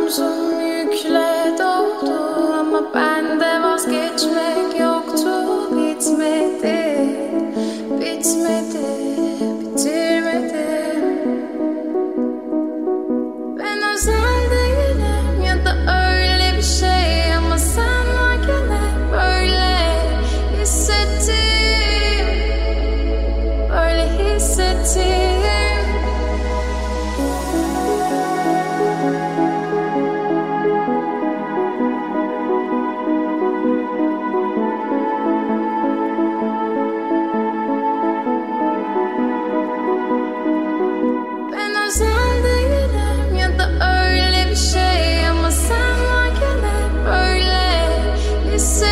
omzum yükle doldu ama bende vazgeçmek yoktu. Bitmedi, bitmedi, bitirmedim. Ben özel değilim ya da öyle bir şey ama sen varken hep böyle hissettim, böyle hissettim. Ben özel değilim ya da öyle bir şey ama sen varken hep böyle hissettim.